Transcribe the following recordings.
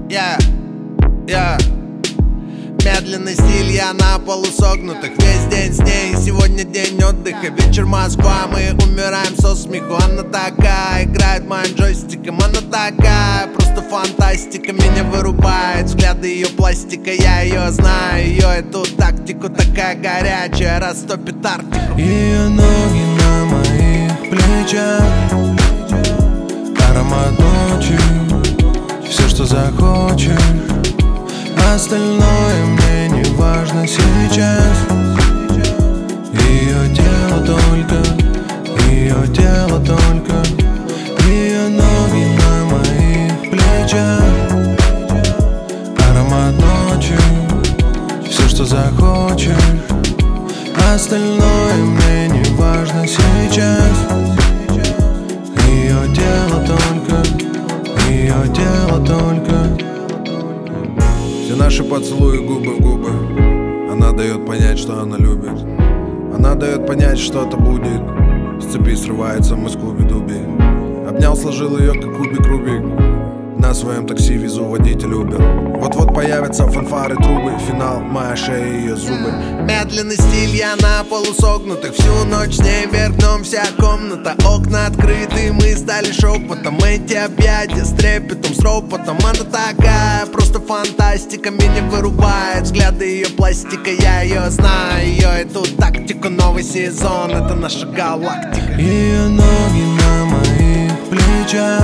Медленный стиль, я на полусогнутых. Весь день с ней, сегодня день отдыха. Вечер Москва, мы умираем со смеху. Она такая, играет моим джойстиком. Она такая, просто фантастика. Меня вырубает взгляды ее пластика. Я ее знаю, ее эту тактику. Такая горячая, растопит Арктику. Ее ноги на моих плечах, аромат ночи, все, что захочешь. Остальное мне не важно сейчас. Ее тело только, ее тело только. Ее ноги на моих плечах, аромат ночи, все, что захочешь. Остальное мне не важно сейчас. Ее тело только, ее тело только. Все наши поцелуи губы в губы. Она дает понять, что она любит. Она дает понять, что-то будет. С цепи срывается мы с Скуби-Дуби. Обнял, сложил ее, как кубик Рубик. На своем такси везу водитель Uber. Вот-вот появятся фанфары, трубы. Финал, моя шея и ее зубы. Медленный стиль, я на полусогнутых. Всю ночь с ней вверх дном вся комната. Окна открыты, мы стали шепотом. Эти объятия с трепетом, с ропотом. Она такая, просто фантастика. Меня вырубает взгляды ее пластика. Я ее знаю, ее эту тактику. Новый сезон, это наша галактика. Ее ноги на моих плечах,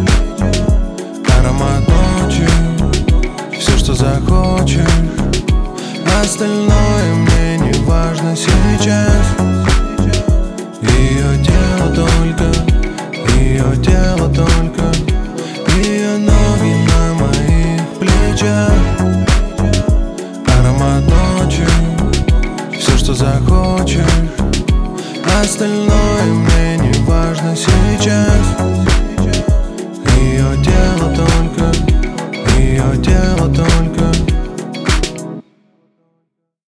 аромат ночи, все, что захочешь. Остальное мне не важно сейчас. Ее тело только, ее тело только. Ее ноги на моих плечах, аромат ночи, все, что захочешь. Остальное мне не важно сейчас.